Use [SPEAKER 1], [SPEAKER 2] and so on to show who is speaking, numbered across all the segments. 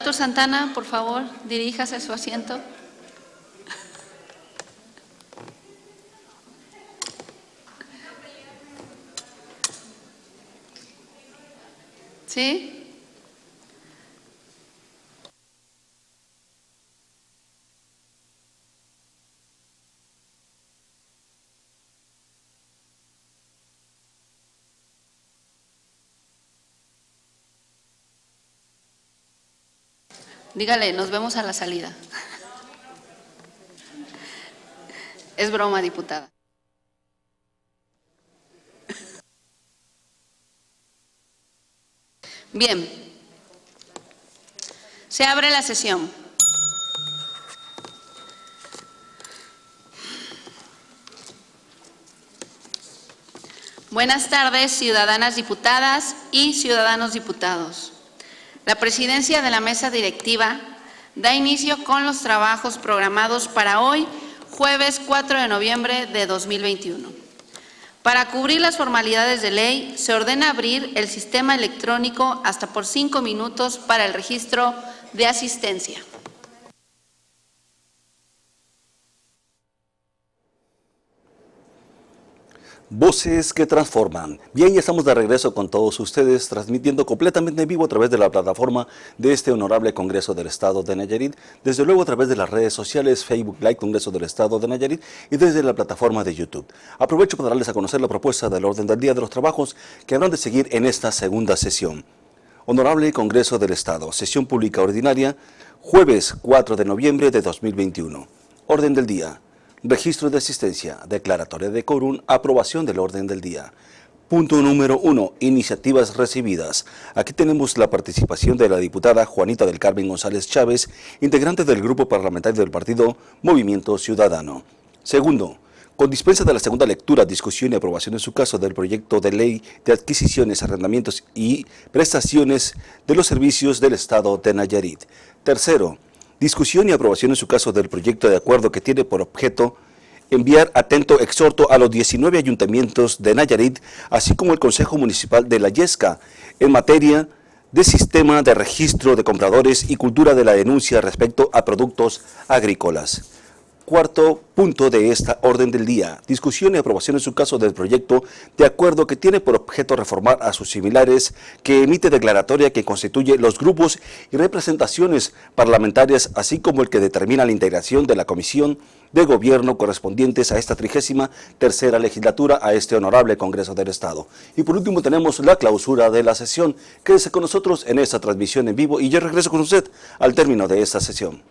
[SPEAKER 1] Doctor Santana, por favor, diríjase a su asiento. ¿Sí? Dígale, nos vemos a la salida. Es broma, diputada. Bien. Se abre la sesión. Buenas tardes, ciudadanas diputadas y ciudadanos diputados. La presidencia de la mesa directiva da inicio con los trabajos programados para hoy, jueves 4 de noviembre de 2021. Para cubrir las formalidades de ley, se ordena abrir el sistema electrónico hasta por 5 minutos para el registro de asistencia.
[SPEAKER 2] Voces que transforman. Bien, ya estamos de regreso con todos ustedes, transmitiendo completamente en vivo a través de la plataforma de este honorable Congreso del Estado de Nayarit, desde luego a través de las redes sociales, Facebook Live, Congreso del Estado de Nayarit, y desde la plataforma de YouTube. Aprovecho para darles a conocer la propuesta del orden del día de los trabajos que habrán de seguir en esta segunda sesión. Honorable Congreso del Estado, sesión pública ordinaria, jueves 4 de noviembre de 2021. Orden del día. Registro de asistencia, declaratoria de quórum, aprobación del orden del día. Punto número 1, iniciativas recibidas. Aquí tenemos la participación de la diputada Juanita del Carmen González Chávez, integrante del grupo parlamentario del partido Movimiento Ciudadano. Segundo, con dispensa de la segunda lectura, discusión y aprobación en su caso del proyecto de ley de adquisiciones, arrendamientos y prestaciones de los servicios del Estado de Nayarit. Tercero, discusión y aprobación en su caso del proyecto de acuerdo que tiene por objeto enviar atento exhorto a los 19 ayuntamientos de Nayarit, así como el Consejo Municipal de La Yesca, en materia de sistema de registro de compradores y cultura de la denuncia respecto a productos agrícolas. Cuarto punto de esta orden del día, discusión y aprobación en su caso del proyecto de acuerdo que tiene por objeto reformar a sus similares que emite declaratoria que constituye los grupos y representaciones parlamentarias, así como el que determina la integración de la comisión de gobierno correspondientes a esta 33ª legislatura a este honorable Congreso del Estado. Y por último tenemos la clausura de la sesión. Quédese con nosotros en esta transmisión en vivo y yo regreso con usted al término de esta sesión.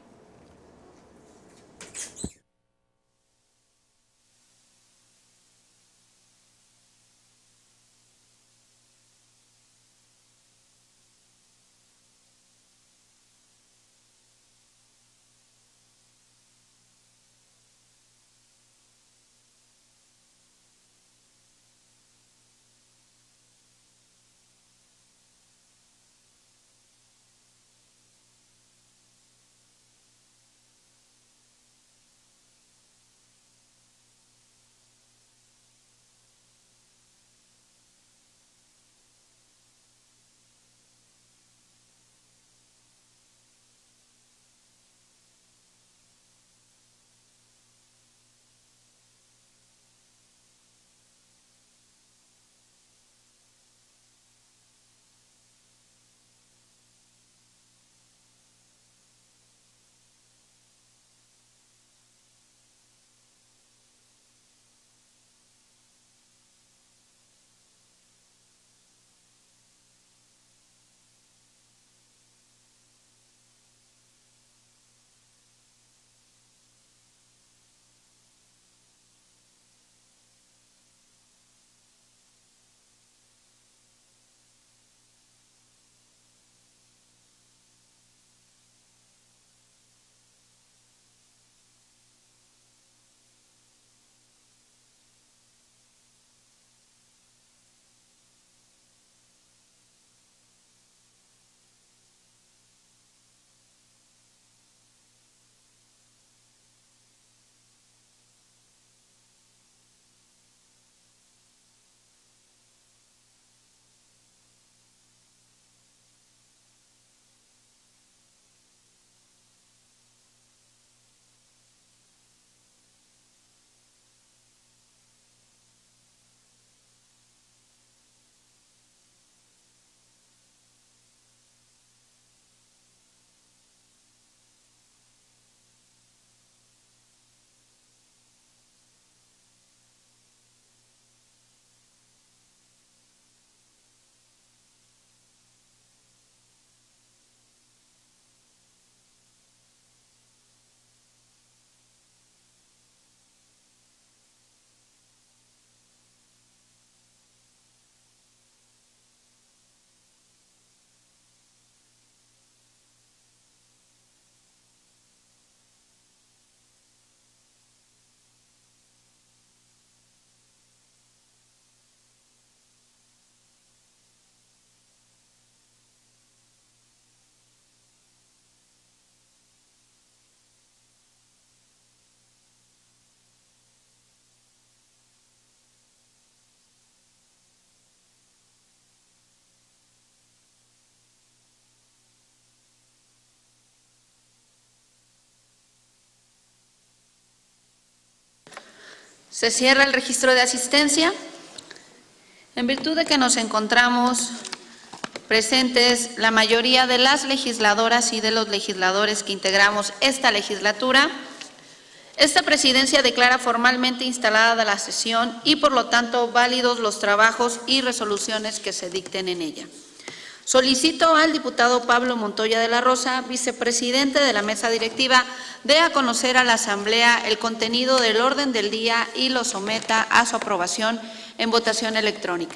[SPEAKER 1] Se cierra el registro de asistencia. En virtud de que nos encontramos presentes la mayoría de las legisladoras y de los legisladores que integramos esta legislatura, esta presidencia declara formalmente instalada la sesión y, por lo tanto, válidos los trabajos y resoluciones que se dicten en ella. Solicito al diputado Pablo Montoya de la Rosa, vicepresidente de la mesa directiva, dé a conocer a la Asamblea el contenido del orden del día y lo someta a su aprobación en votación electrónica.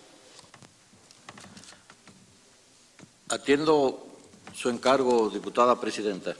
[SPEAKER 3] Atiendo su encargo, diputada presidenta.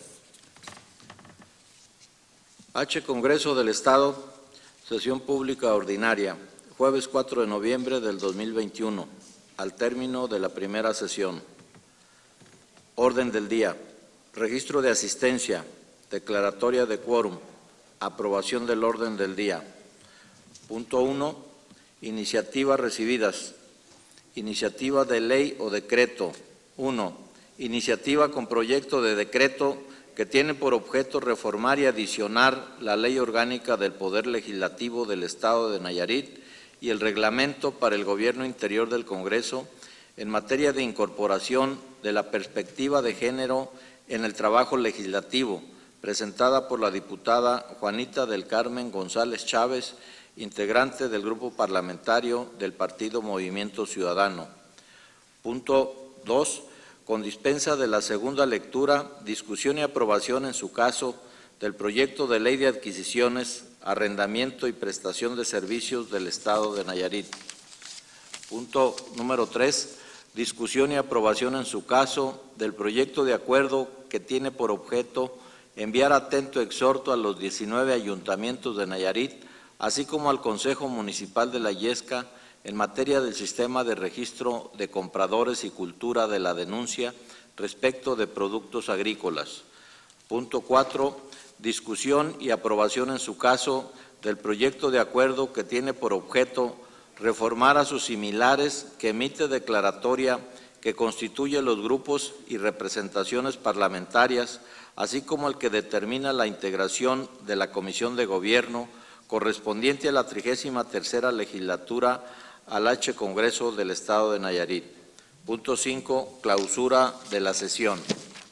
[SPEAKER 3] H. Congreso del Estado, sesión pública ordinaria, jueves 4 de noviembre del 2021, al término de la primera sesión. Orden del día. Registro de asistencia, declaratoria de quórum, aprobación del orden del día. Punto 1. Iniciativas recibidas. Iniciativa de ley o decreto. 1. Iniciativa con proyecto de decreto que tiene por objeto reformar y adicionar la Ley Orgánica del Poder Legislativo del Estado de Nayarit y el Reglamento para el Gobierno Interior del Congreso en materia de incorporación de la perspectiva de género en el trabajo legislativo, presentada por la diputada Juanita del Carmen González Chávez, integrante del Grupo Parlamentario del Partido Movimiento Ciudadano. Punto 2. Con dispensa de la segunda lectura, discusión y aprobación en su caso del proyecto de ley de adquisiciones, arrendamiento y prestación de servicios del Estado de Nayarit. Punto número 3. Discusión y aprobación en su caso del proyecto de acuerdo que tiene por objeto enviar atento exhorto a los 19 ayuntamientos de Nayarit, así como al Consejo Municipal de La Yesca, en materia del sistema de registro de compradores y cultura de la denuncia respecto de productos agrícolas. Punto 4. Discusión y aprobación en su caso del proyecto de acuerdo que tiene por objeto reformar a sus similares que emite declaratoria que constituye los grupos y representaciones parlamentarias, así como el que determina la integración de la Comisión de Gobierno correspondiente a la 33ª legislatura al H. Congreso del Estado de Nayarit. Punto 5. Clausura de la sesión.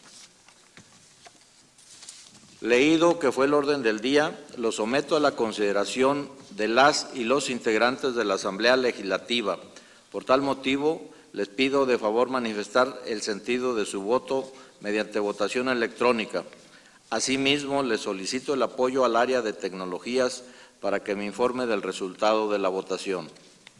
[SPEAKER 3] Leído que fue el orden del día, lo someto a la consideración de las y los integrantes de la Asamblea Legislativa. Por tal motivo, les pido de favor manifestar el sentido de su voto mediante votación electrónica. Asimismo, les solicito el apoyo al área de tecnologías para que me informe del resultado de la votación.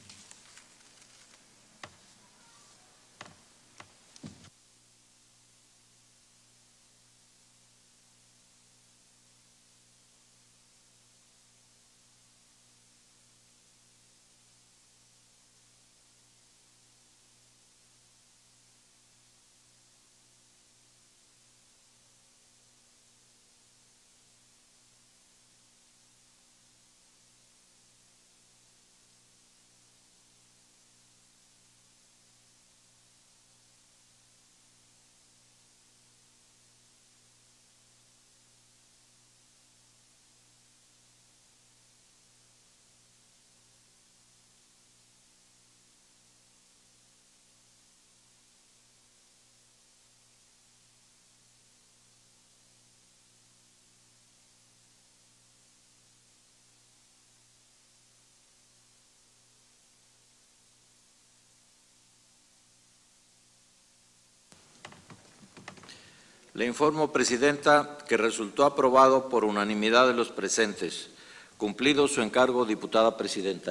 [SPEAKER 3] Le informo, Presidenta, que resultó aprobado por unanimidad de los presentes. Cumplido su encargo, diputada presidenta.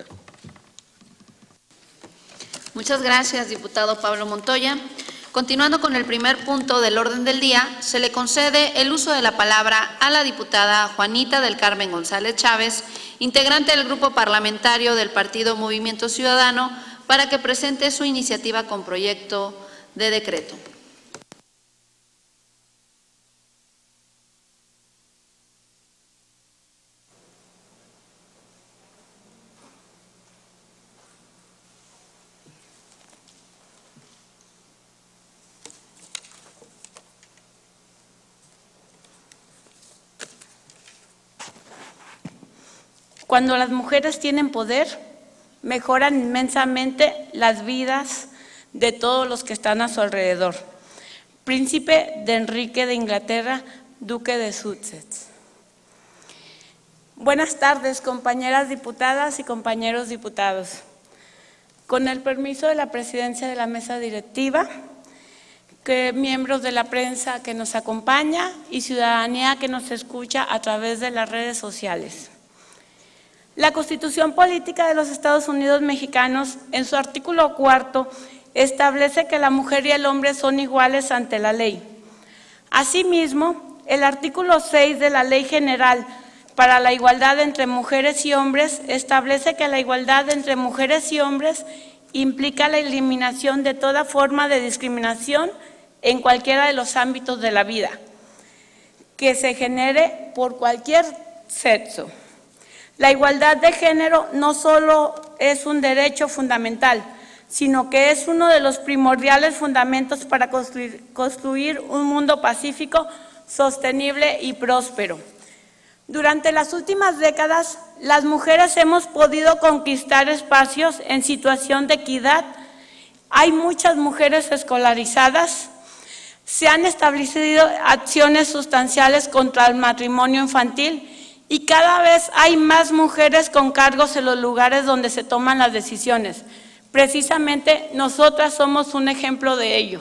[SPEAKER 1] Muchas gracias, diputado Pablo Montoya. Continuando con el primer punto del orden del día, se le concede el uso de la palabra a la diputada Juanita del Carmen González Chávez, integrante del Grupo Parlamentario del Partido Movimiento Ciudadano, para que presente su iniciativa con proyecto de decreto.
[SPEAKER 4] Cuando las mujeres tienen poder, mejoran inmensamente las vidas de todos los que están a su alrededor. Príncipe de Enrique de Inglaterra, duque de Sussex. Buenas tardes, compañeras diputadas y compañeros diputados. Con el permiso de la presidencia de la mesa directiva, miembros de la prensa que nos acompaña y ciudadanía que nos escucha a través de las redes sociales. La Constitución Política de los Estados Unidos Mexicanos, en su artículo 4, establece que la mujer y el hombre son iguales ante la ley. Asimismo, el artículo 6 de la Ley General para la Igualdad entre Mujeres y Hombres establece que la igualdad entre mujeres y hombres implica la eliminación de toda forma de discriminación en cualquiera de los ámbitos de la vida que se genere por cualquier sexo. La igualdad de género no solo es un derecho fundamental, sino que es uno de los primordiales fundamentos para construir un mundo pacífico, sostenible y próspero. Durante las últimas décadas, las mujeres hemos podido conquistar espacios en situación de equidad. Hay muchas mujeres escolarizadas. Se han establecido acciones sustanciales contra el matrimonio infantil y cada vez hay más mujeres con cargos en los lugares donde se toman las decisiones. Precisamente nosotras somos un ejemplo de ello.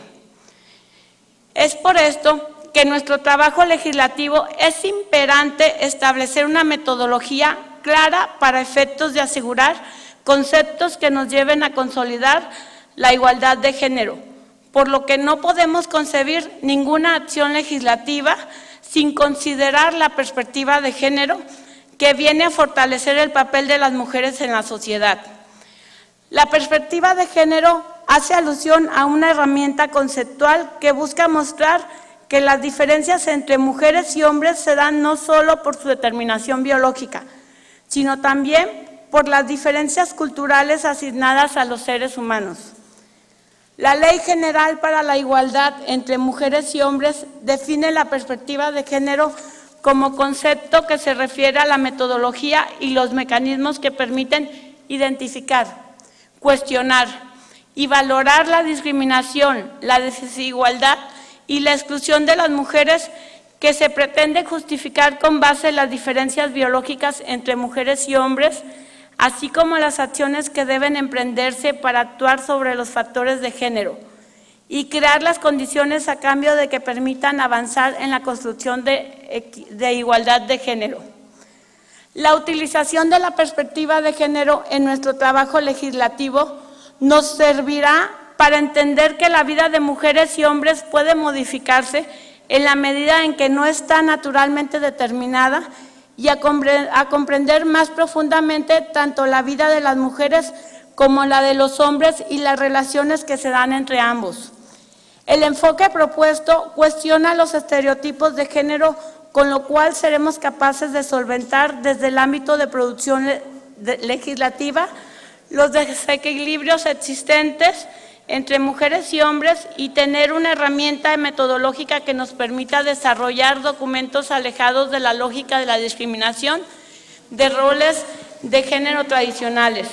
[SPEAKER 4] Es por esto que en nuestro trabajo legislativo es imperante establecer una metodología clara para efectos de asegurar conceptos que nos lleven a consolidar la igualdad de género, por lo que no podemos concebir ninguna acción legislativa sin considerar la perspectiva de género que viene a fortalecer el papel de las mujeres en la sociedad. La perspectiva de género hace alusión a una herramienta conceptual que busca mostrar que las diferencias entre mujeres y hombres se dan no solo por su determinación biológica, sino también por las diferencias culturales asignadas a los seres humanos. La Ley General para la Igualdad entre Mujeres y Hombres define la perspectiva de género como concepto que se refiere a la metodología y los mecanismos que permiten identificar, cuestionar y valorar la discriminación, la desigualdad y la exclusión de las mujeres que se pretende justificar con base en las diferencias biológicas entre mujeres y hombres, así como las acciones que deben emprenderse para actuar sobre los factores de género y crear las condiciones a cambio de que permitan avanzar en la construcción de igualdad de género. La utilización de la perspectiva de género en nuestro trabajo legislativo nos servirá para entender que la vida de mujeres y hombres puede modificarse en la medida en que no está naturalmente determinada y a comprender más profundamente tanto la vida de las mujeres como la de los hombres y las relaciones que se dan entre ambos. El enfoque propuesto cuestiona los estereotipos de género, con lo cual seremos capaces de solventar desde el ámbito de producción legislativa los desequilibrios existentes entre mujeres y hombres y tener una herramienta metodológica que nos permita desarrollar documentos alejados de la lógica de la discriminación de roles de género tradicionales.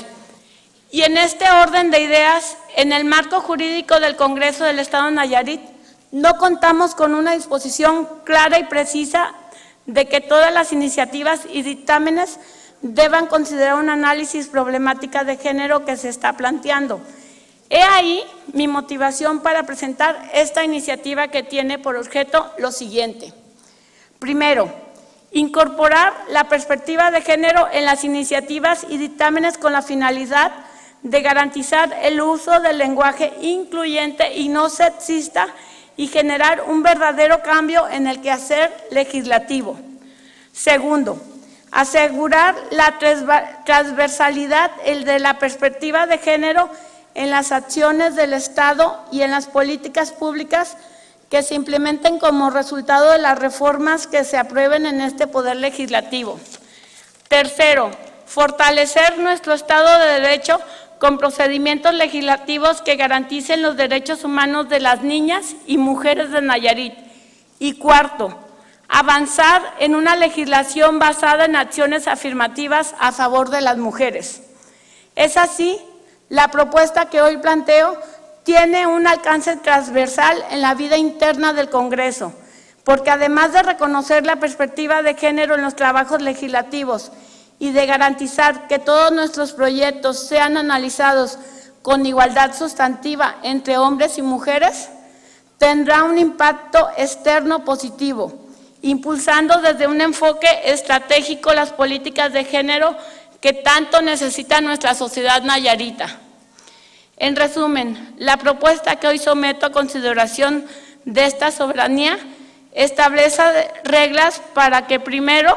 [SPEAKER 4] Y en este orden de ideas, en el marco jurídico del Congreso del Estado de Nayarit, no contamos con una disposición clara y precisa de que todas las iniciativas y dictámenes deban considerar un análisis problemática de género que se está planteando. He ahí mi motivación para presentar esta iniciativa que tiene por objeto lo siguiente. Primero, incorporar la perspectiva de género en las iniciativas y dictámenes con la finalidad de garantizar el uso del lenguaje incluyente y no sexista y generar un verdadero cambio en el quehacer legislativo. Segundo, asegurar la transversalidad de la perspectiva de género en las acciones del Estado y en las políticas públicas que se implementen como resultado de las reformas que se aprueben en este Poder Legislativo. Tercero, fortalecer nuestro Estado de Derecho con procedimientos legislativos que garanticen los derechos humanos de las niñas y mujeres de Nayarit. Y cuarto, avanzar en una legislación basada en acciones afirmativas a favor de las mujeres. Es así, la propuesta que hoy planteo tiene un alcance transversal en la vida interna del Congreso, porque además de reconocer la perspectiva de género en los trabajos legislativos y de garantizar que todos nuestros proyectos sean analizados con igualdad sustantiva entre hombres y mujeres, tendrá un impacto externo positivo, impulsando desde un enfoque estratégico las políticas de género que tanto necesita nuestra sociedad nayarita. En resumen, la propuesta que hoy someto a consideración de esta soberanía establece reglas para que primero,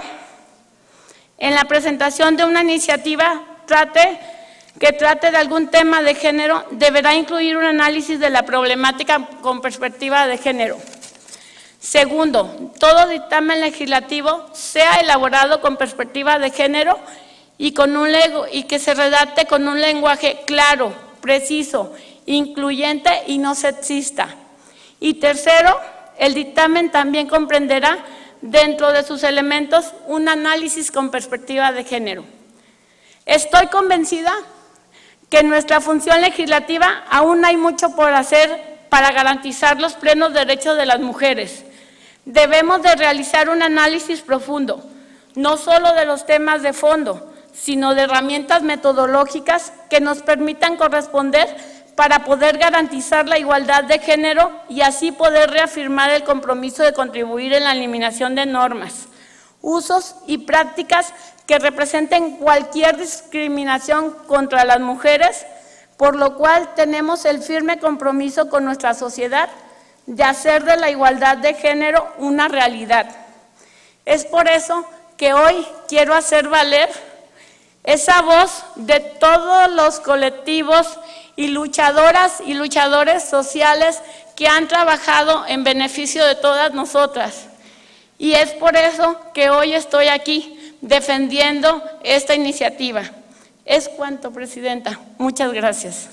[SPEAKER 4] en la presentación de una iniciativa que trate de algún tema de género, deberá incluir un análisis de la problemática con perspectiva de género. Segundo, todo dictamen legislativo sea elaborado con perspectiva de género y que se redacte con un lenguaje claro, preciso, incluyente y no sexista. Y tercero, el dictamen también comprenderá dentro de sus elementos un análisis con perspectiva de género. Estoy convencida que en nuestra función legislativa aún hay mucho por hacer para garantizar los plenos derechos de las mujeres. Debemos de realizar un análisis profundo, no solo de los temas de fondo, sino de herramientas metodológicas que nos permitan corresponder para poder garantizar la igualdad de género y así poder reafirmar el compromiso de contribuir en la eliminación de normas, usos y prácticas que representen cualquier discriminación contra las mujeres, por lo cual tenemos el firme compromiso con nuestra sociedad de hacer de la igualdad de género una realidad. Es por eso que hoy quiero hacer valer esa voz de todos los colectivos y luchadoras y luchadores sociales que han trabajado en beneficio de todas nosotras. Y es por eso que hoy estoy aquí defendiendo esta iniciativa. Es cuanto, Presidenta. Muchas gracias.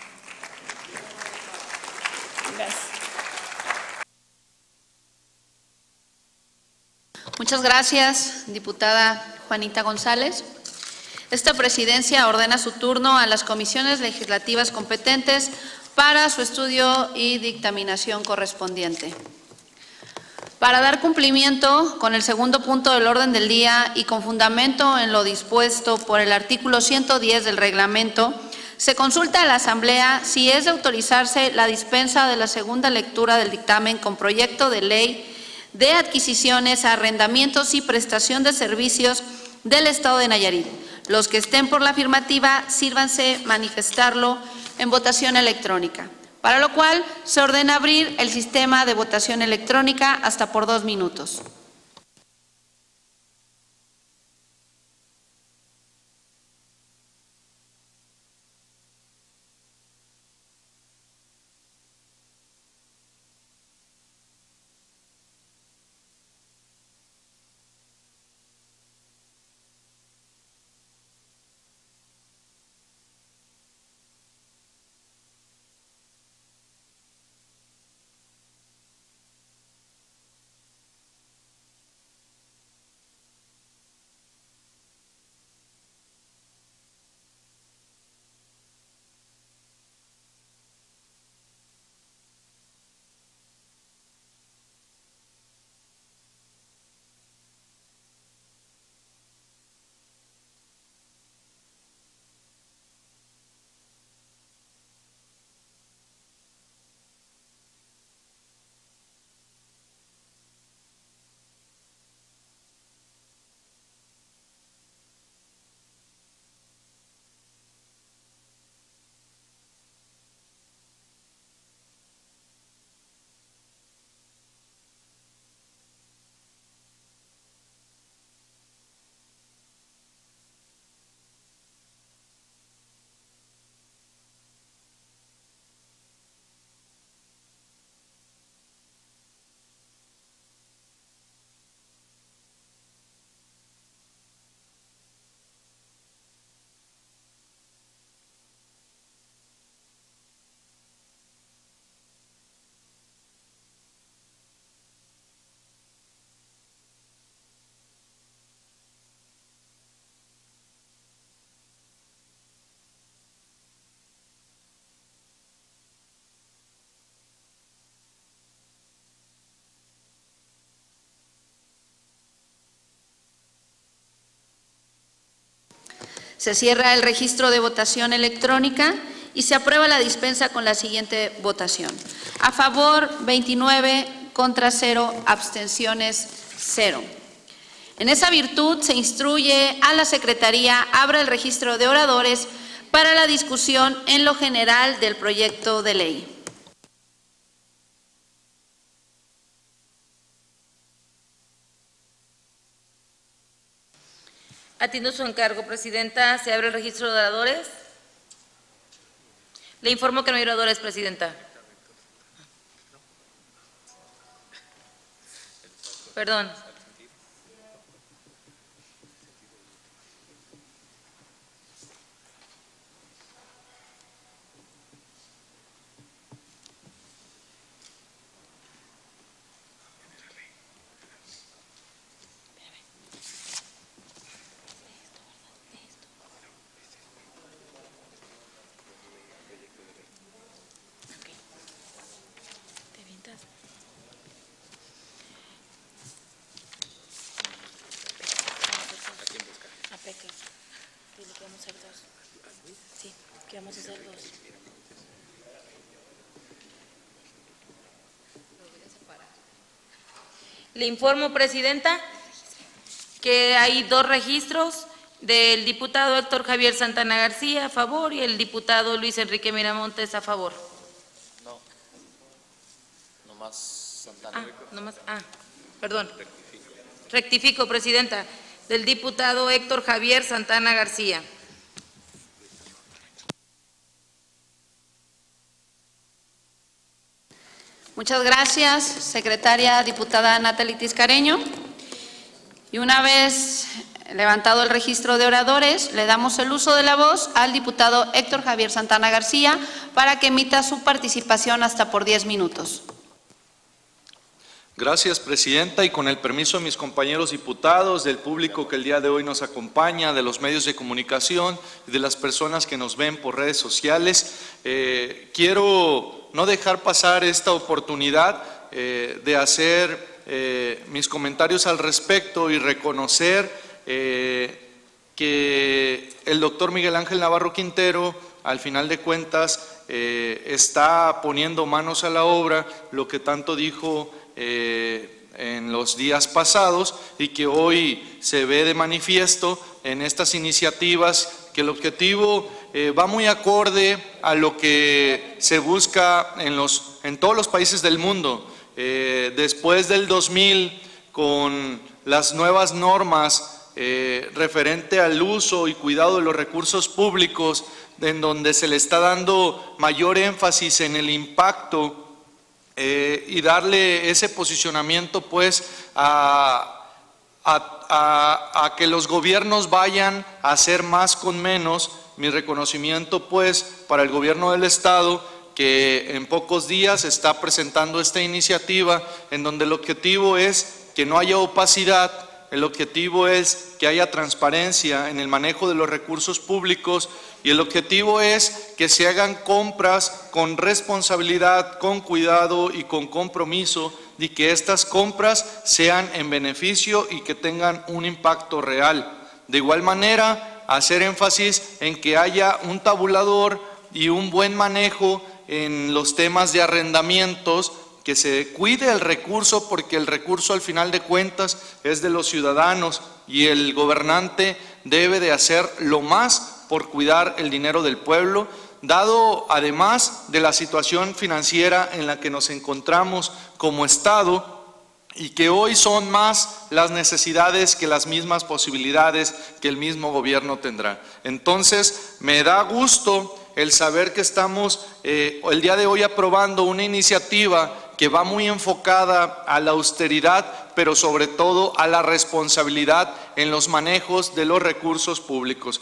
[SPEAKER 4] Gracias.
[SPEAKER 1] Muchas gracias, diputada Juanita González. Esta presidencia ordena su turno a las comisiones legislativas competentes para su estudio y dictaminación correspondiente. Para dar cumplimiento con el segundo punto del orden del día y con fundamento en lo dispuesto por el artículo 110 del reglamento, se consulta a la Asamblea si es de autorizarse la dispensa de la segunda lectura del dictamen con proyecto de ley de adquisiciones, arrendamientos y prestación de servicios del Estado de Nayarit. Los que estén por la afirmativa, sírvanse manifestarlo en votación electrónica, para lo cual se ordena abrir el sistema de votación electrónica hasta por 2 minutos. Se cierra el registro de votación electrónica y se aprueba la dispensa con la siguiente votación. A favor, 29, contra 0, abstenciones 0. En esa virtud se instruye a la Secretaría abra el registro de oradores para la discusión en lo general del proyecto de ley.
[SPEAKER 5] Atiendo su encargo, Presidenta. ¿Se abre el registro de oradores? Le informo que no hay oradores, Presidenta. Perdón. Sí, que vamos a hacer dos. Le informo, Presidenta, que hay dos registros del diputado Héctor Javier Santana García a favor y el diputado Luis Enrique Miramontes a favor.
[SPEAKER 3] No, nomás Santana.
[SPEAKER 5] Perdón. Rectifico, Presidenta, del diputado Héctor Javier Santana García.
[SPEAKER 1] Muchas gracias, secretaria diputada Natalie Tiscareño. Y una vez levantado el registro de oradores, le damos el uso de la voz al diputado Héctor Javier Santana García para que emita su participación hasta por 10 minutos.
[SPEAKER 6] Gracias, Presidenta, y con el permiso de mis compañeros diputados, del público que el día de hoy nos acompaña, de los medios de comunicación y de las personas que nos ven por redes sociales, quiero no dejar pasar esta oportunidad de hacer mis comentarios al respecto y reconocer que el doctor Miguel Ángel Navarro Quintero, al final de cuentas, está poniendo manos a la obra, lo que tanto dijo en los días pasados y que hoy se ve de manifiesto en estas iniciativas, que el objetivo va muy acorde a lo que se busca en todos los países del mundo. Después del 2000, con las nuevas normas referente al uso y cuidado de los recursos públicos, en donde se le está dando mayor énfasis en el impacto y darle ese posicionamiento pues a que los gobiernos vayan a hacer más con menos. Mi reconocimiento pues para el gobierno del Estado, que en pocos días está presentando esta iniciativa en donde el objetivo es que no haya opacidad, el objetivo es que haya transparencia en el manejo de los recursos públicos y el objetivo es que se hagan compras con responsabilidad, con cuidado y con compromiso, y que estas compras sean en beneficio y que tengan un impacto real. De igual manera, hacer énfasis en que haya un tabulador y un buen manejo en los temas de arrendamientos, que se cuide el recurso, porque el recurso al final de cuentas es de los ciudadanos y el gobernante debe de hacer lo más por cuidar el dinero del pueblo, dado además de la situación financiera en la que nos encontramos como Estado y que hoy son más las necesidades que las mismas posibilidades que el mismo gobierno tendrá. Entonces, me da gusto el saber que estamos el día de hoy aprobando una iniciativa que va muy enfocada a la austeridad, pero sobre todo a la responsabilidad en los manejos de los recursos públicos,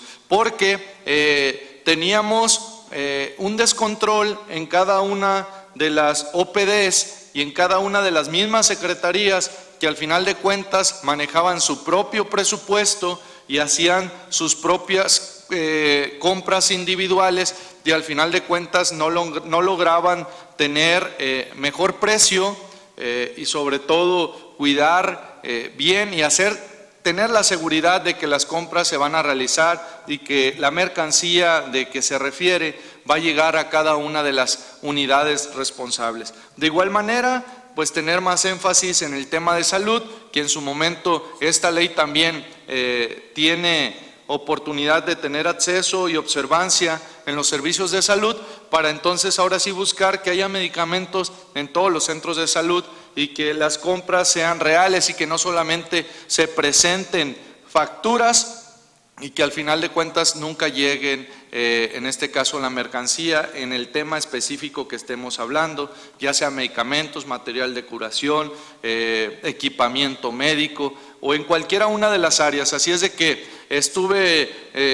[SPEAKER 6] porque teníamos un descontrol en cada una de las OPDs y en cada una de las mismas secretarías que al final de cuentas manejaban su propio presupuesto y hacían sus propias compras individuales y al final de cuentas no lograban tener mejor precio y sobre todo cuidar bien y hacer tener la seguridad de que las compras se van a realizar y que la mercancía de que se refiere va a llegar a cada una de las unidades responsables. De igual manera, pues tener más énfasis en el tema de salud, que en su momento esta ley también tiene oportunidad de tener acceso y observancia en los servicios de salud, para entonces ahora sí buscar que haya medicamentos en todos los centros de salud y que las compras sean reales y que no solamente se presenten facturas y que al final de cuentas nunca lleguen, en este caso la mercancía, en el tema específico que estemos hablando, ya sea medicamentos, material de curación, equipamiento médico o en cualquiera una de las áreas. Así es de que estuve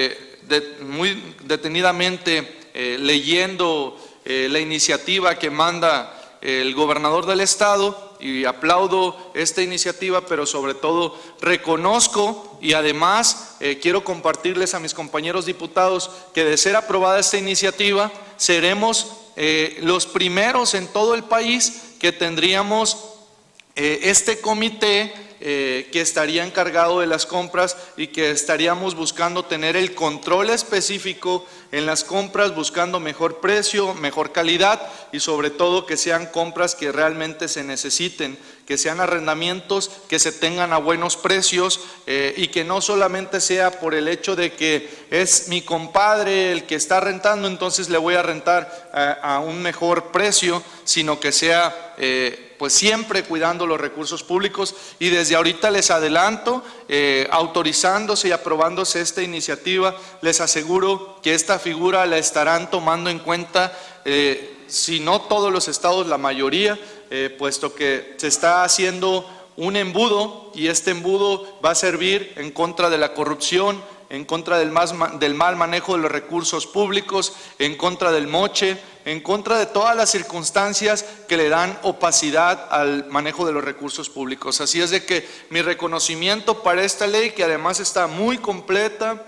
[SPEAKER 6] muy detenidamente leyendo la iniciativa que manda el gobernador del estado y aplaudo esta iniciativa, pero sobre todo reconozco y además quiero compartirles a mis compañeros diputados que de ser aprobada esta iniciativa seremos los primeros en todo el país que tendríamos este comité que estaría encargado de las compras y que estaríamos buscando tener el control específico en las compras, buscando mejor precio, mejor calidad y sobre todo que sean compras que realmente se necesiten, que sean arrendamientos que se tengan a buenos precios y que no solamente sea por el hecho de que es mi compadre el que está rentando, entonces le voy a rentar a un mejor precio, sino que sea pues siempre cuidando los recursos públicos. Y desde ahorita les adelanto, autorizándose y aprobándose esta iniciativa, les aseguro que esta figura la estarán tomando en cuenta, si no todos los estados, la mayoría, puesto que se está haciendo un embudo y este embudo va a servir en contra de la corrupción, en contra del mal manejo de los recursos públicos, en contra del moche, en contra de todas las circunstancias que le dan opacidad al manejo de los recursos públicos. Así es de que mi reconocimiento para esta ley, que además está muy completa,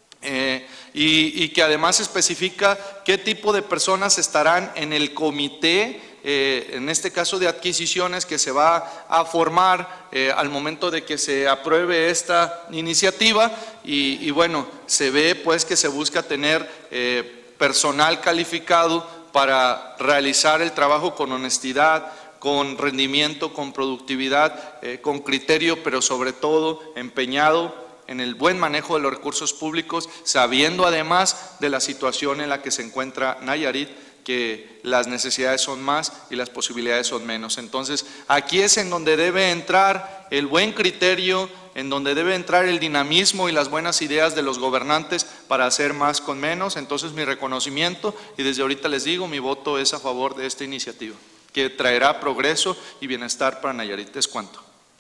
[SPEAKER 6] y que además especifica qué tipo de personas estarán en el comité, en este caso de adquisiciones, que se va a formar al momento de que se apruebe esta iniciativa y bueno, se ve pues que se busca tener personal calificado para realizar el trabajo con honestidad, con rendimiento, con productividad, con criterio, pero sobre todo empeñado en el buen manejo de los recursos públicos, sabiendo además de la situación en la que se encuentra Nayarit, que las necesidades son más y las posibilidades son menos. Entonces, aquí es en donde debe entrar el buen criterio, en donde debe entrar el dinamismo y las buenas ideas de los gobernantes para hacer más con menos. Entonces, mi reconocimiento, y desde ahorita les digo, mi voto es a favor de esta iniciativa, que traerá progreso y bienestar para Nayarit. Es cuanto.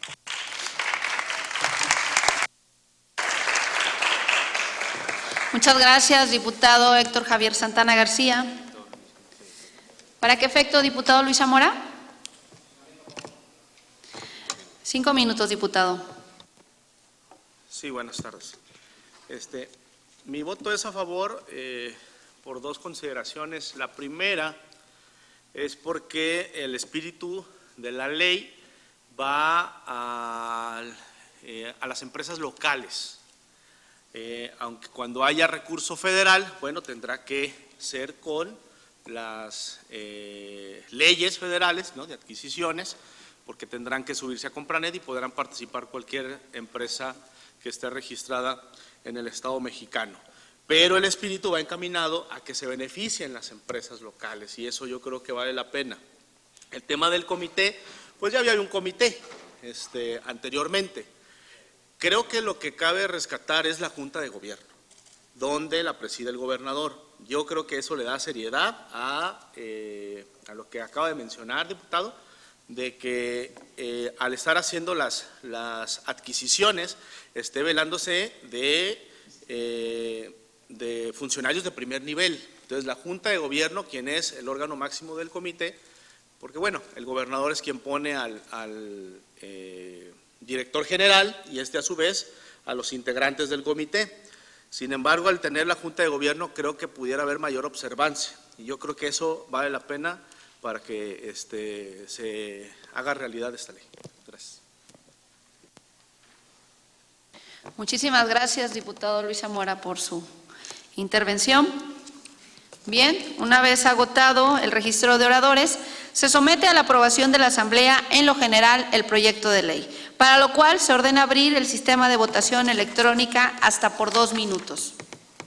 [SPEAKER 1] Muchas gracias, diputado Héctor Javier Santana García. ¿Para qué efecto, diputado Luis Zamora? 5 minutos, diputado.
[SPEAKER 7] Sí, buenas tardes. Mi voto es a favor por dos consideraciones. La primera es porque el espíritu de la ley va a las empresas locales. Aunque cuando haya recurso federal, bueno, tendrá que ser con las leyes federales, ¿no?, de adquisiciones, porque tendrán que subirse a Compranet y podrán participar cualquier empresa que esté registrada en el Estado mexicano. Pero el espíritu va encaminado a que se beneficien las empresas locales y eso yo creo que vale la pena. El tema del comité, pues ya había un comité anteriormente. Creo que lo que cabe rescatar es la Junta de Gobierno, donde la preside el gobernador. Yo creo que eso le da seriedad a lo que acaba de mencionar, diputado, de que al estar haciendo las adquisiciones esté velándose de funcionarios de primer nivel. Entonces, la Junta de Gobierno, quien es el órgano máximo del comité, porque bueno, el gobernador es quien pone al director general y a su vez a los integrantes del comité. Sin embargo, al tener la Junta de Gobierno creo que pudiera haber mayor observancia y yo creo que eso vale la pena para que se haga realidad esta ley. Gracias.
[SPEAKER 1] Muchísimas gracias, diputado Luis Zamora, por su intervención. Bien, una vez agotado el registro de oradores, se somete a la aprobación de la Asamblea en lo general el proyecto de ley, para lo cual se ordena abrir el sistema de votación electrónica hasta por 2 minutos.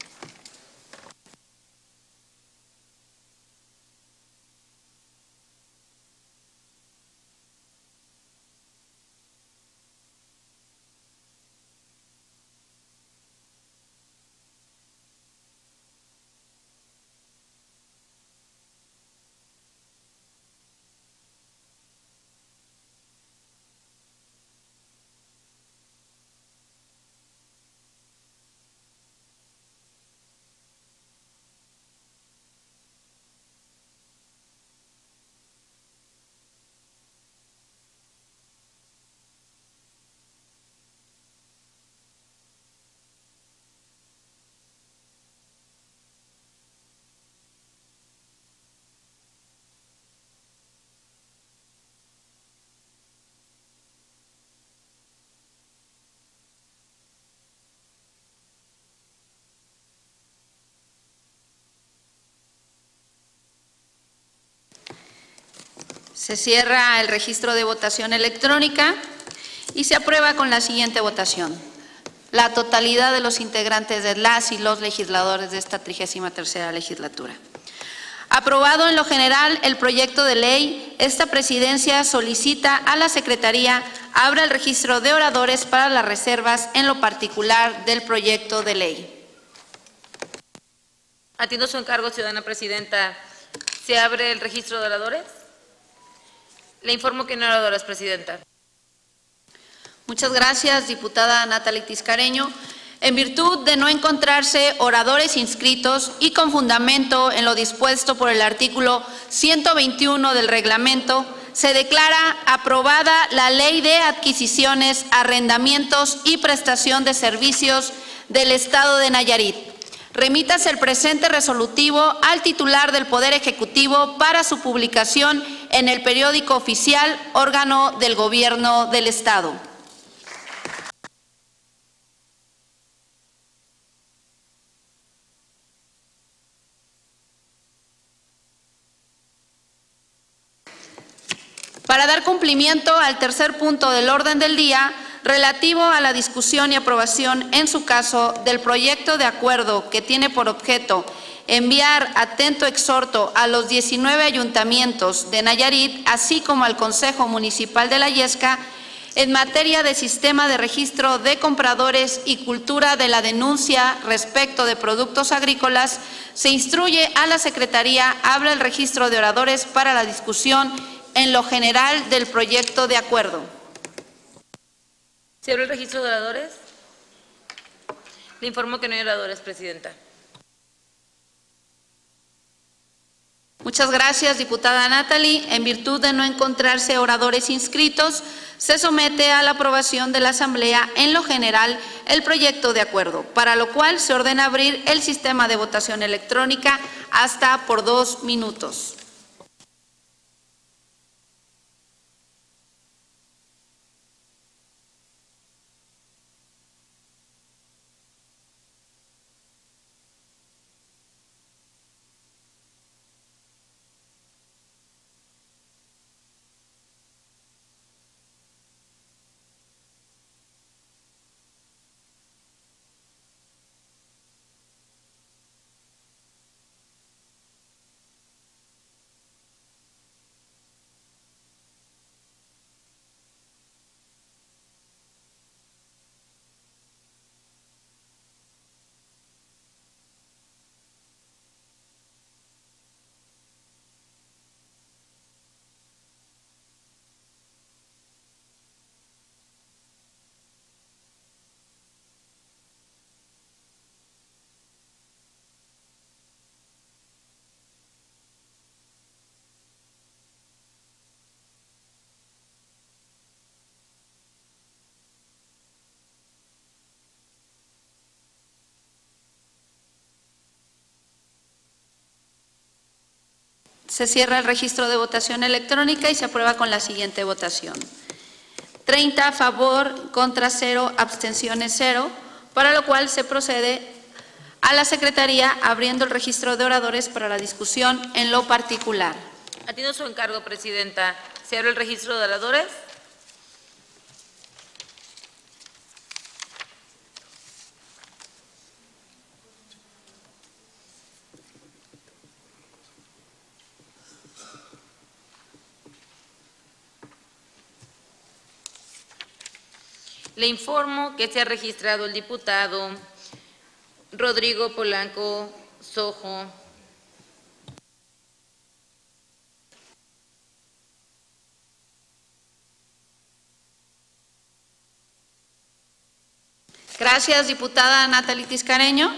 [SPEAKER 1] Se cierra el registro de votación electrónica y se aprueba con la siguiente votación. La totalidad de los integrantes de las y los legisladores de esta 33ª legislatura. Aprobado en lo general el proyecto de ley, esta presidencia solicita a la Secretaría abra el registro de oradores para las reservas en lo particular del proyecto de ley.
[SPEAKER 5] Atiendo su encargo, ciudadana presidenta. ¿Se abre el registro de oradores? Le informo que no hay oradores, presidenta.
[SPEAKER 1] Muchas gracias, diputada Natalie Tiscareño. En virtud de no encontrarse oradores inscritos y con fundamento en lo dispuesto por el artículo 121 del reglamento, se declara aprobada la Ley de Adquisiciones, Arrendamientos y Prestación de Servicios del Estado de Nayarit. Remítase el presente resolutivo al titular del Poder Ejecutivo para su publicación en el periódico oficial, órgano del Gobierno del Estado. Para dar cumplimiento al tercer punto del orden del día, relativo a la discusión y aprobación, en su caso, del proyecto de acuerdo que tiene por objeto enviar atento exhorto a los 19 ayuntamientos de Nayarit, así como al Consejo Municipal de La Yesca, en materia de sistema de registro de compradores y cultura de la denuncia respecto de productos agrícolas, se instruye a la Secretaría abra el registro de oradores para la discusión en lo general del proyecto de acuerdo.
[SPEAKER 5] ¿Se abre el registro de oradores? Le informo que no hay oradores, presidenta.
[SPEAKER 1] Muchas gracias, diputada Natalie. En virtud de no encontrarse oradores inscritos, se somete a la aprobación de la Asamblea en lo general el proyecto de acuerdo, para lo cual se ordena abrir el sistema de votación electrónica hasta por 2 minutos. Se cierra el registro de votación electrónica y se aprueba con la siguiente votación. 30 a favor, contra 0, abstenciones 0, para lo cual se procede a la Secretaría abriendo el registro de oradores para la discusión en lo particular.
[SPEAKER 5] Atiendo su encargo, Presidenta. ¿Se abre el registro de oradores? Le informo que se ha registrado el diputado Rodrigo Polanco Sojo.
[SPEAKER 1] Gracias, diputada Natalie Tiscareño.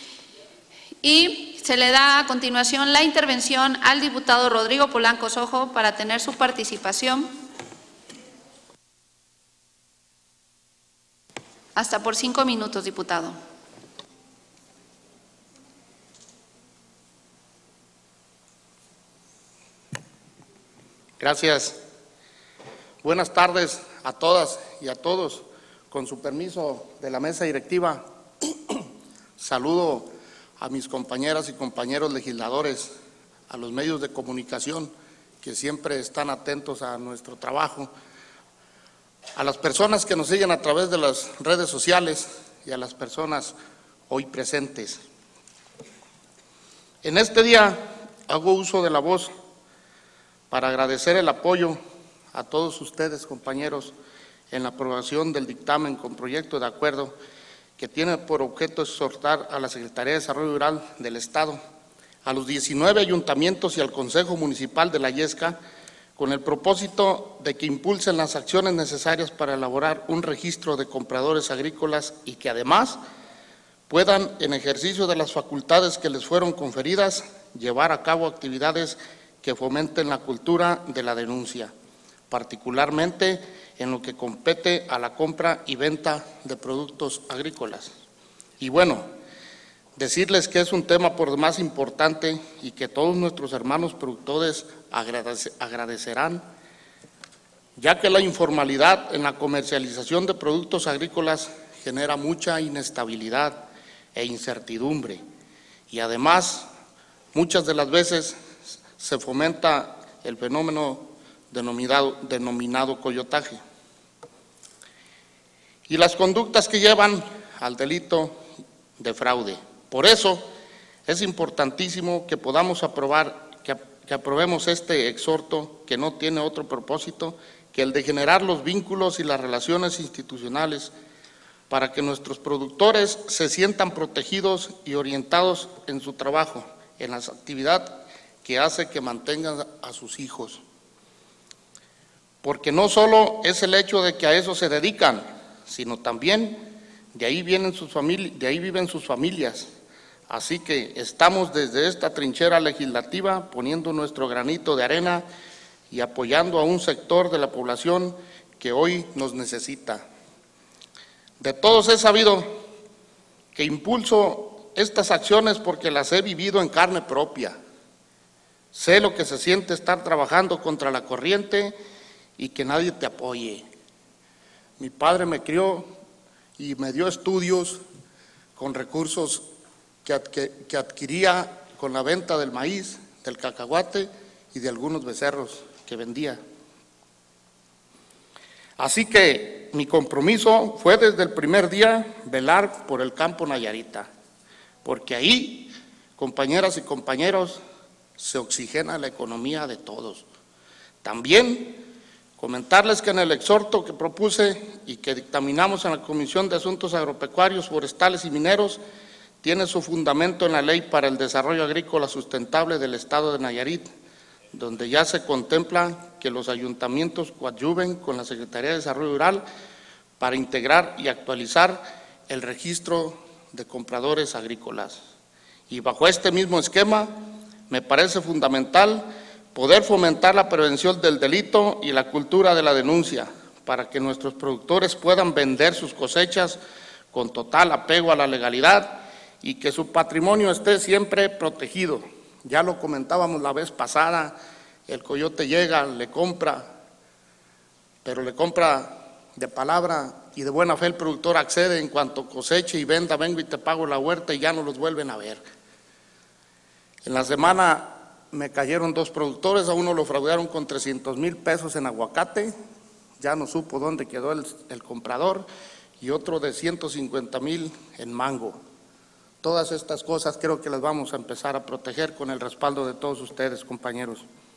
[SPEAKER 1] Y se le da a continuación la intervención al diputado Rodrigo Polanco Sojo para tener su participación. Hasta por 5 minutos, diputado.
[SPEAKER 8] Gracias. Buenas tardes a todas y a todos. Con su permiso de la mesa directiva, saludo a mis compañeras y compañeros legisladores, a los medios de comunicación que siempre están atentos a nuestro trabajo, a las personas que nos siguen a través de las redes sociales y a las personas hoy presentes. En este día hago uso de la voz para agradecer el apoyo a todos ustedes, compañeros, en la aprobación del dictamen con proyecto de acuerdo que tiene por objeto exhortar a la Secretaría de Desarrollo Rural del Estado, a los 19 ayuntamientos y al Consejo Municipal de La Yesca, con el propósito de que impulsen las acciones necesarias para elaborar un registro de compradores agrícolas y que además puedan, en ejercicio de las facultades que les fueron conferidas, llevar a cabo actividades que fomenten la cultura de la denuncia, particularmente en lo que compete a la compra y venta de productos agrícolas. Y bueno, decirles que es un tema por demás importante y que todos nuestros hermanos productores agradecerán, ya que la informalidad en la comercialización de productos agrícolas genera mucha inestabilidad e incertidumbre y además muchas de las veces se fomenta el fenómeno denominado coyotaje y las conductas que llevan al delito de fraude. Por eso es importantísimo que podamos que aprobemos este exhorto que no tiene otro propósito que el de generar los vínculos y las relaciones institucionales para que nuestros productores se sientan protegidos y orientados en su trabajo, en la actividad que hace que mantengan a sus hijos. Porque no solo es el hecho de que a eso se dedican, sino también de ahí viven sus familias. Así que estamos desde esta trinchera legislativa poniendo nuestro granito de arena y apoyando a un sector de la población que hoy nos necesita. De todos he sabido que impulso estas acciones porque las he vivido en carne propia. Sé lo que se siente estar trabajando contra la corriente y que nadie te apoye. Mi padre me crió y me dio estudios con recursos que adquiría con la venta del maíz, del cacahuate y de algunos becerros que vendía. Así que mi compromiso fue desde el primer día velar por el campo nayarita, porque ahí, compañeras y compañeros, se oxigena la economía de todos. También comentarles que en el exhorto que propuse y que dictaminamos en la Comisión de Asuntos Agropecuarios, Forestales y Mineros, tiene su fundamento en la Ley para el Desarrollo Agrícola Sustentable del Estado de Nayarit, donde ya se contempla que los ayuntamientos coadyuven con la Secretaría de Desarrollo Rural para integrar y actualizar el registro de compradores agrícolas. Y bajo este mismo esquema, me parece fundamental poder fomentar la prevención del delito y la cultura de la denuncia, para que nuestros productores puedan vender sus cosechas con total apego a la legalidad y que su patrimonio esté siempre protegido. Ya lo comentábamos la vez pasada, el coyote llega, le compra, pero le compra de palabra y de buena fe el productor accede en cuanto coseche y venda, vengo y te pago la huerta y ya no los vuelven a ver. En la semana me cayeron 2 productores, a uno lo fraudearon con 300,000 pesos en aguacate, ya no supo dónde quedó el comprador, y otro de 150,000 en mango. Todas estas cosas creo que las vamos a empezar a proteger con el respaldo de todos ustedes, compañeros.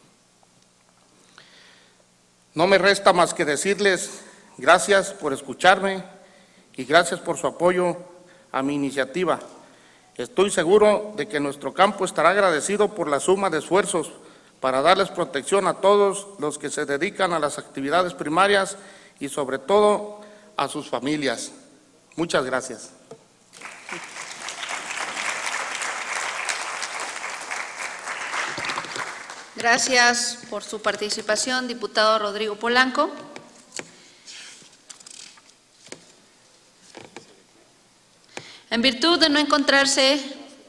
[SPEAKER 8] No me resta más que decirles gracias por escucharme y gracias por su apoyo a mi iniciativa. Estoy seguro de que nuestro campo estará agradecido por la suma de esfuerzos para darles protección a todos los que se dedican a las actividades primarias y sobre todo a sus familias. Muchas gracias.
[SPEAKER 1] Gracias por su participación, diputado Rodrigo Polanco. En virtud de no encontrarse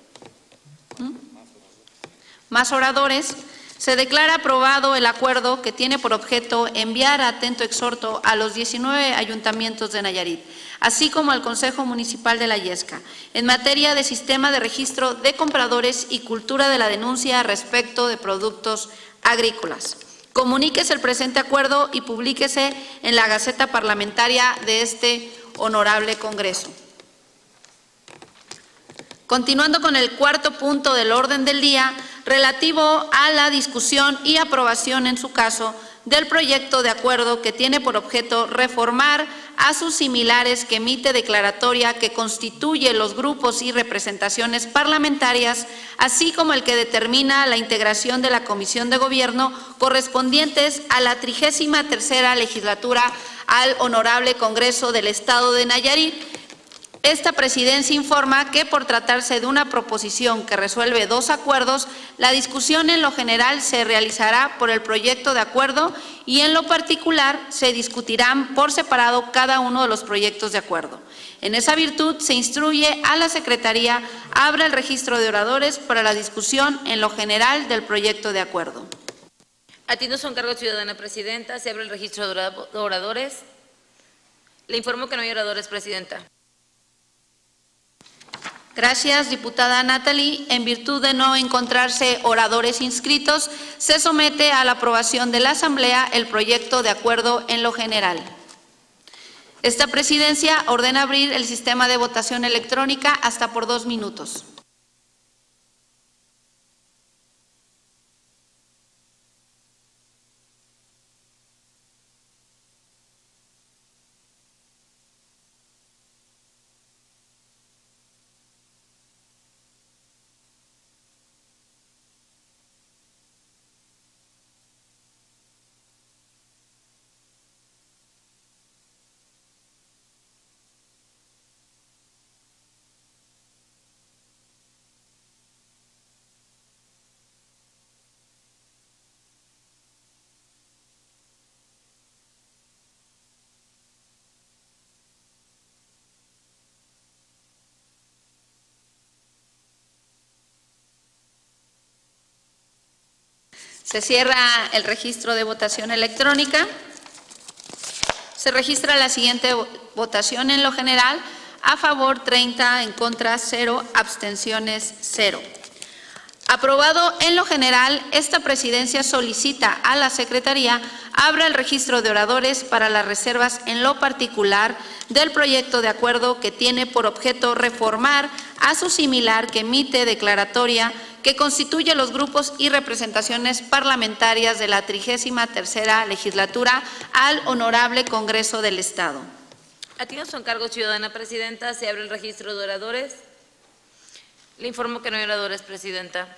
[SPEAKER 1] más oradores, se declara aprobado el acuerdo que tiene por objeto enviar atento exhorto a los 19 ayuntamientos de Nayarit, así como al Consejo Municipal de La Yesca, en materia de sistema de registro de compradores y cultura de la denuncia respecto de productos agrícolas. Comuníquese el presente acuerdo y publíquese en la Gaceta Parlamentaria de este honorable Congreso. Continuando con el cuarto punto del orden del día, relativo a la discusión y aprobación, en su caso, del proyecto de acuerdo que tiene por objeto reformar a sus similares que emite declaratoria que constituye los grupos y representaciones parlamentarias, así como el que determina la integración de la Comisión de Gobierno correspondientes a la 33ª legislatura al Honorable Congreso del Estado de Nayarit. Esta presidencia informa que por tratarse de una proposición que resuelve 2 acuerdos, la discusión en lo general se realizará por el proyecto de acuerdo y en lo particular se discutirán por separado cada uno de los proyectos de acuerdo. En esa virtud se instruye a la Secretaría abra el registro de oradores para la discusión en lo general del proyecto de acuerdo.
[SPEAKER 5] Atiendo su encargo, ciudadana presidenta. Se abre el registro de oradores. Le informo que no hay oradores, presidenta.
[SPEAKER 1] Gracias, diputada Natalie. En virtud de no encontrarse oradores inscritos, se somete a la aprobación de la Asamblea el proyecto de acuerdo en lo general. Esta presidencia ordena abrir el sistema de votación electrónica hasta por 2 minutos. Se cierra el registro de votación electrónica. Se registra la siguiente votación en lo general: a favor 30, en contra 0, abstenciones 0. Aprobado en lo general, esta presidencia solicita a la Secretaría abra el registro de oradores para las reservas en lo particular del proyecto de acuerdo que tiene por objeto reformar a su similar que emite declaratoria que constituye los grupos y representaciones parlamentarias de la 33ª legislatura al Honorable Congreso del Estado.
[SPEAKER 5] Atiendo su encargo, ciudadana presidenta. Se abre el registro de oradores. Le informo que no hay oradores, presidenta.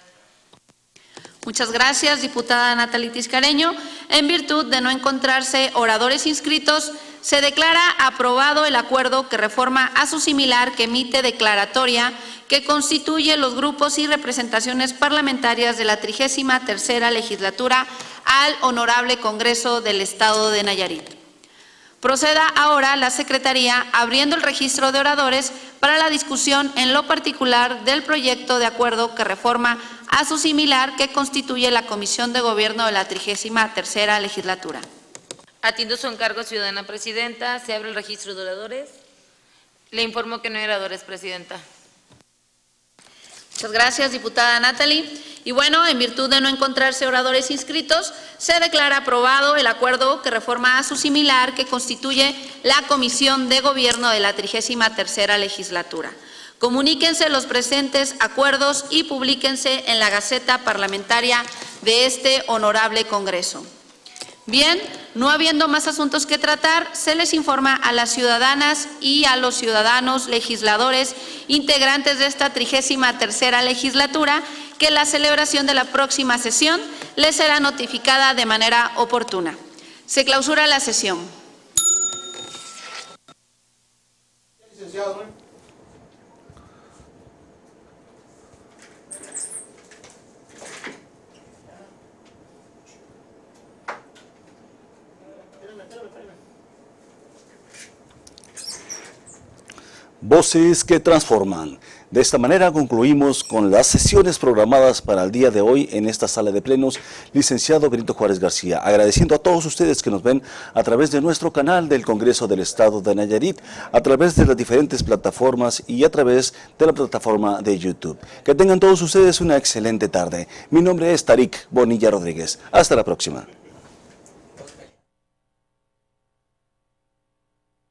[SPEAKER 1] Muchas gracias, diputada Natalie Tiscareño. En virtud de no encontrarse oradores inscritos, se declara aprobado el acuerdo que reforma a su similar que emite declaratoria que constituye los grupos y representaciones parlamentarias de la 33ª legislatura al Honorable Congreso del Estado de Nayarit. Proceda ahora la Secretaría abriendo el registro de oradores para la discusión en lo particular del proyecto de acuerdo que reforma a su similar que constituye la Comisión de Gobierno de la 33ª legislatura.
[SPEAKER 5] Atiendo su encargo, ciudadana presidenta. Se abre el registro de oradores. Le informo que no hay oradores, presidenta.
[SPEAKER 1] Muchas gracias, diputada Natalie. Y bueno, en virtud de no encontrarse oradores inscritos, se declara aprobado el acuerdo que reforma a su similar que constituye la Comisión de Gobierno de la 33ª legislatura. Comuníquense los presentes acuerdos y publíquense en la Gaceta Parlamentaria de este honorable Congreso. Bien, no habiendo más asuntos que tratar, se les informa a las ciudadanas y a los ciudadanos legisladores integrantes de esta 33ª legislatura que la celebración de la próxima sesión les será notificada de manera oportuna. Se clausura la sesión.
[SPEAKER 2] Voces que transforman. De esta manera concluimos con las sesiones programadas para el día de hoy en esta sala de plenos, licenciado Benito Juárez García. Agradeciendo a todos ustedes que nos ven a través de nuestro canal del Congreso del Estado de Nayarit, a través de las diferentes plataformas y a través de la plataforma de YouTube. Que tengan todos ustedes una excelente tarde. Mi nombre es Tarik Bonilla Rodríguez. Hasta la próxima.